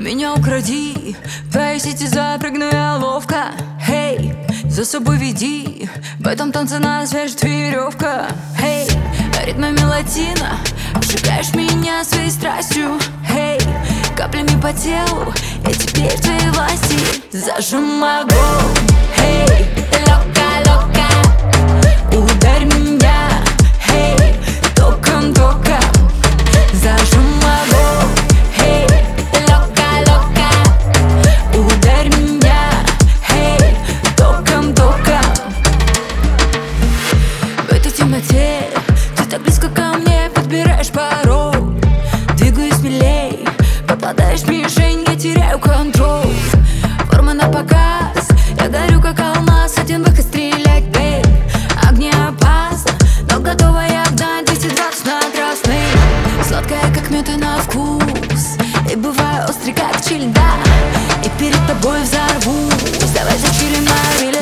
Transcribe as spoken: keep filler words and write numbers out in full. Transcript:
Меня укради, в твоей сети запрыгну я ловко. Хей, за собой веди, в этом танце нас вяжет веревка. Хей, ритмами латино, обжигаешь меня своей страстью. Хей, каплями по телу, я теперь в твоей власти. Зажимай огонь, хей, лока-лока, ударь меня, хей, током-током. Зажимай огонь, хей, лока-лока, ударь меня, хей, током-током. В этой темноте ты так близко ко мне, подбираешь порог. Двигаюсь смелей, попадаешь в мишень, я теряю контроль. Форма на показ, я горю как алмаз. Один выход стрелять, бей, огни опасно, но готова я гнать двести двадцать на красный. Сладкая как мед и на вкус, и бываю острый как чильда, и перед тобой взорвусь. Давай зачилим на